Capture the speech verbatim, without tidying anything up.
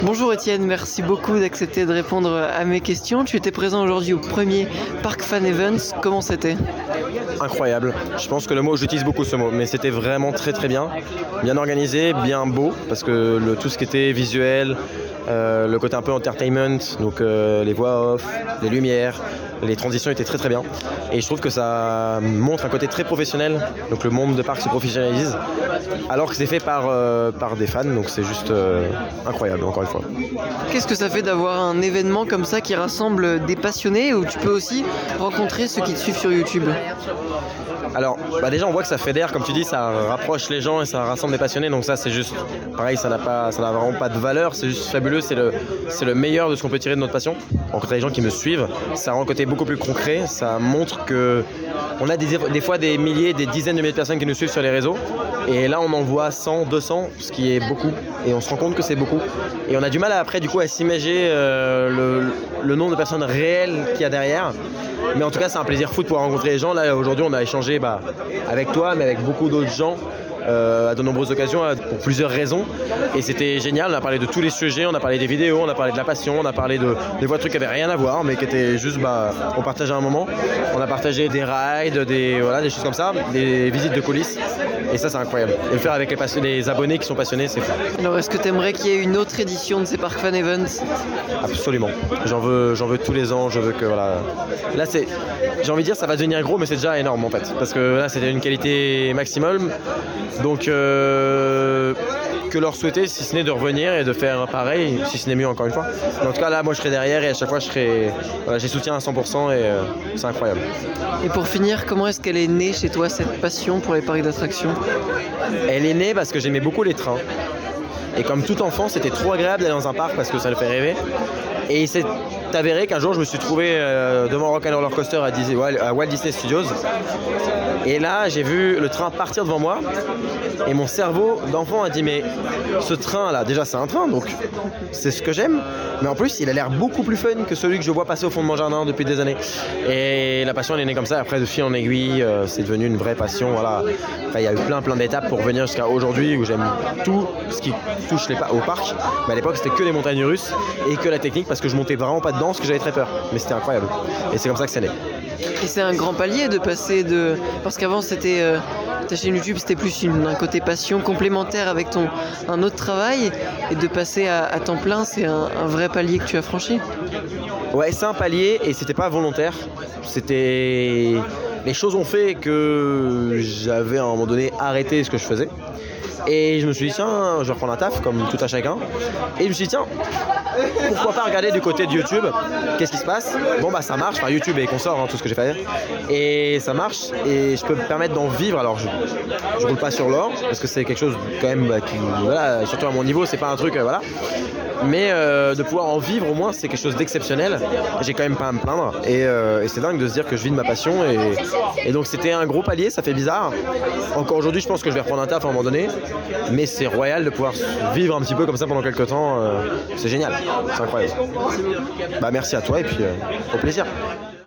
Bonjour Étienne, merci beaucoup d'accepter de répondre à mes questions. Tu étais présent aujourd'hui au premier Park Fan Events, comment c'était? Incroyable. Je pense que le mot, j'utilise beaucoup ce mot, mais c'était vraiment très très bien. Bien organisé, bien beau, parce que le, tout ce qui était visuel, euh, le côté un peu entertainment, donc euh, les voix off, les lumières, les transitions étaient très très bien. Et je trouve que ça montre un côté très professionnel, donc le monde de parc se professionnalise, alors que c'est fait par, euh, par des fans, donc c'est juste euh, incroyable encore une fois. Qu'est-ce que ça fait d'avoir un événement comme ça qui rassemble des passionnés, où tu peux aussi rencontrer ceux qui te suivent sur YouTube? Alors, bah déjà on voit que ça fédère, comme tu dis, ça rapproche les gens et ça rassemble des passionnés, donc ça c'est juste, pareil, ça n'a pas, ça n'a vraiment pas de valeur, c'est juste fabuleux, c'est le, c'est le meilleur de ce qu'on peut tirer de notre passion. Rencontrer les gens qui me suivent, ça rend le côté beaucoup plus concret, ça montre que on a des, des fois des milliers, des dizaines de milliers de personnes qui nous suivent sur les réseaux, et là on en voit cent, deux cents, ce qui est beaucoup, et on se rend compte que c'est beaucoup, et on a du mal après du coup à s'imaginer euh, le, le nombre de personnes réelles qu'il y a derrière. Mais en tout cas, c'est un plaisir fou de pouvoir rencontrer les gens. Là, aujourd'hui, on a échangé bah, avec toi, mais avec beaucoup d'autres gens euh, à de nombreuses occasions, pour plusieurs raisons. Et c'était génial. On a parlé de tous les sujets, on a parlé des vidéos, on a parlé de la passion, on a parlé de des fois de trucs qui n'avaient rien à voir, mais qui étaient juste, bah, on partageait un moment. On a partagé des rides, des, voilà, des choses comme ça, des visites de coulisses. Et ça, c'est incroyable. Et le faire avec les, pass- les abonnés qui sont passionnés, c'est fou. Alors, est-ce que tu aimerais qu'il y ait une autre édition de ces Park Fan Events? Absolument. J'en veux, j'en veux tous les ans. Je veux que voilà. Là, c'est, j'ai envie de dire, ça va devenir gros, mais c'est déjà énorme en fait, parce que là, c'était une qualité maximum. Donc, euh, que leur souhaiter, si ce n'est de revenir et de faire pareil, si ce n'est mieux encore une fois. Mais en tout cas, là, moi, je serai derrière et à chaque fois, je serai, voilà, j'ai soutien à cent pour cent et euh, c'est incroyable. Et pour finir, comment est-ce qu'elle est née chez toi, cette passion pour les parcs d'attractions? Elle est née parce que j'aimais beaucoup les trains. Et comme tout enfant, c'était trop agréable d'aller dans un parc parce que ça le fait rêver. Et il s'est avéré qu'un jour, je me suis trouvé euh, devant Rock and Roller Coaster à, Disney, à Walt Disney Studios. Et là, j'ai vu le train partir devant moi. Et mon cerveau d'enfant a dit, mais ce train-là, déjà, c'est un train, donc c'est ce que j'aime. Mais en plus, il a l'air beaucoup plus fun que celui que je vois passer au fond de mon jardin depuis des années. Et la passion, elle est née comme ça. Après, de fil en aiguille, euh, c'est devenu une vraie passion. Voilà. Enfin, il y a eu plein, plein d'étapes pour venir jusqu'à aujourd'hui où j'aime tout ce qui touche les pa- au parc. Mais à l'époque, c'était que les montagnes russes et que la technique parce que je montais vraiment pas dedans parce que j'avais très peur. Mais c'était incroyable. Et c'est comme ça que c'est né. Et c'est un grand palier de passer de... Parce qu'avant, c'était... Euh... ta chaîne YouTube, c'était plus une, un côté passion complémentaire avec ton, un autre travail, et de passer à, à temps plein, c'est un, un vrai palier que tu as franchi. Ouais, c'est un palier et c'était pas volontaire. C'était... Les choses ont fait que j'avais à un moment donné arrêté ce que je faisais. Et je me suis dit, tiens, je vais reprendre un taf, comme tout à chacun. Et je me suis dit, tiens, pourquoi pas regarder du côté de YouTube, qu'est-ce qui se passe? Bon bah ça marche, enfin YouTube et consorts, hein, tout ce que j'ai fait. Et ça marche, et je peux me permettre d'en vivre. Alors je, je roule pas sur l'or, parce que c'est quelque chose quand même bah, qui, voilà, surtout à mon niveau, c'est pas un truc, euh, voilà. Mais euh, de pouvoir en vivre au moins, c'est quelque chose d'exceptionnel. J'ai quand même pas à me plaindre. Et, euh, et c'est dingue de se dire que je vis de ma passion. Et, et donc c'était un gros palier, ça fait bizarre. Encore aujourd'hui, je pense que je vais reprendre un taf à un moment donné. Mais c'est royal de pouvoir vivre un petit peu comme ça pendant quelques temps. Euh, c'est génial, c'est incroyable. Bah merci à toi et puis euh, au plaisir.